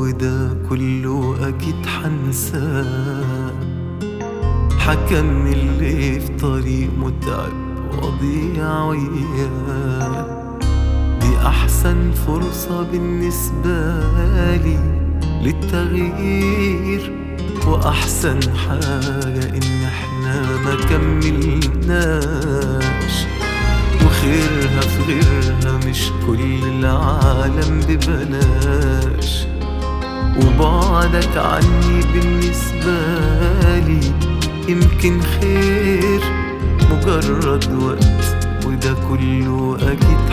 وده كله أكيد حنساه. حكمني اللي في طريق متعب وضيع وياه. دي أحسن فرصة بالنسبة لي للتغيير، وأحسن حاجة إن احنا ما كملناش. وخيرها في غيرها، مش كل العالم ببلاش. وبعدك عني بالنسبة لي يمكن خير، مجرد وقت وده كله أكيد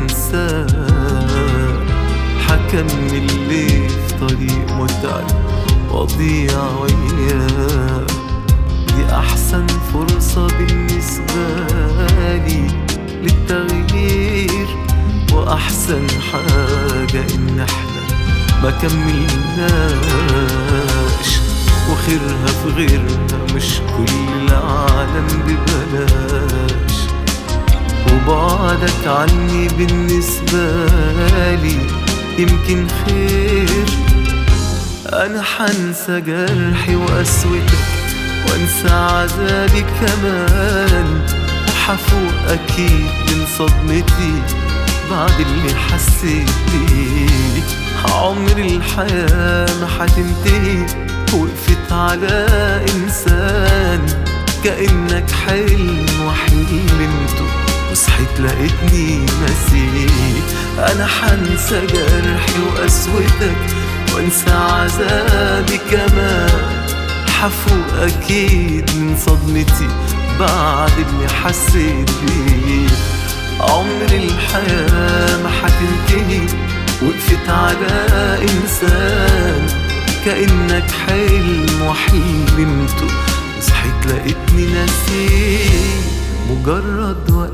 حنساه. حكمني اللي في طريق متعب وضيع وياه. دي أحسن فرصة بالنسبة لي للتغيير، وأحسن حاجة إن احنا ما كملناش. وخيرها في غيرها، مش كل العالم ببلاش. وبعدك عني بالنسبة لي يمكن خير. أنا حنسى جرحي وقسوتك، وانسى عذابي كمان. وحفوق أكيد من صدمتي بعد اللي حسيت بيه. عمر الحياة ما حتنتهي، وقفت على إنسان. كأنك حلم وحلمته، وصحيت لقيتني نسيت. أنا حنسى جرحي وقسوتك، وانسى عذابي كمان. حفوق أكيد من صدمتي بعد اللي حسيت بيه. عمر الحياة ما حتنتهي، وقفت على إنسان. كأنك حلم وحلمته، وصحيت لقيتني نسيت. مجرد وقت.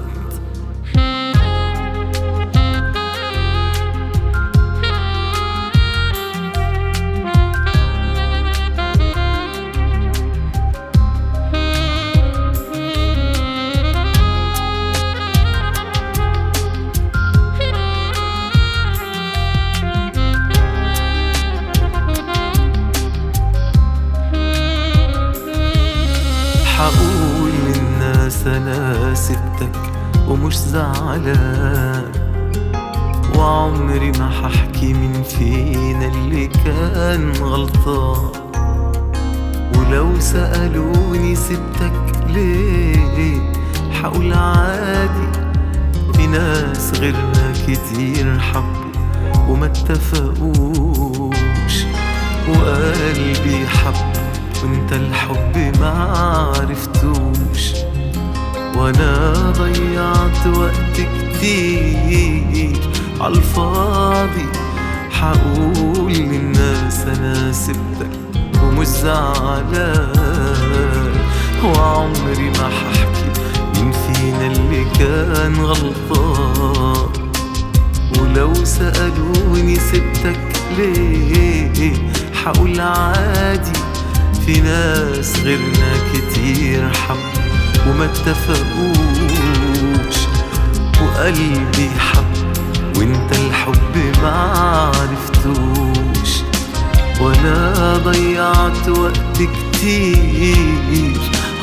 حقول للناس أنا سبتك ومش زعلان. وعمري ما ححكي مين فينا اللي كان غلطان. ولو سألوني سبتك ليه، حقول عادي. في ناس غيرنا كتير حبوا وما اتفقوش. وقلبي حب وانت الحب ما عرفتوش. وانا ضيعت وقت كتير عالفاضي. حقول للناس انا سبتك ومش زعلان. وعمري ما ححكي مين فينا اللي كان غلطان. ولو سألوني سبتك ليه، حقول عادي. في ناس غيرنا كتير حب وما اتفقوش. وقلبي حب وانت الحب ما عرفتوش. وانا ضيعت وقت كتير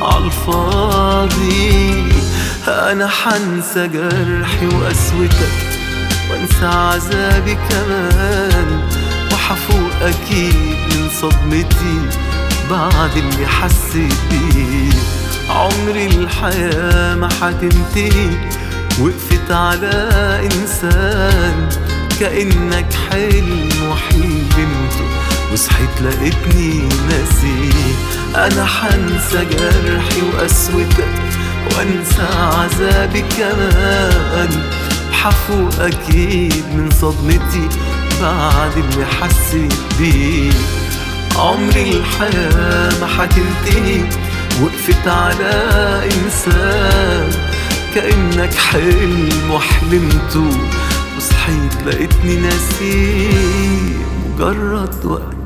عالفاضي. انا حنسى جرحي وقسوتك، وانسى عذابي كمان. وحفوق اكيد من صدمتي بعد اللي حسيت بيه. عمري الحياة ما حتنتهي، وقفت على إنسان. كأنك حلم وحلمته، وصحيت لقيتني نسيت. أنا حنسى جرحي وقسوتك، وأنسى عذابي كمان. حفوق أكيد من صدمتي بعد اللي حسيت بيه. عمري الحياة ما حتنتهي، وقفت على إنسان. كأنك حلم وحلمته، وصحيت لقيتني ناسي. مجرد وقت.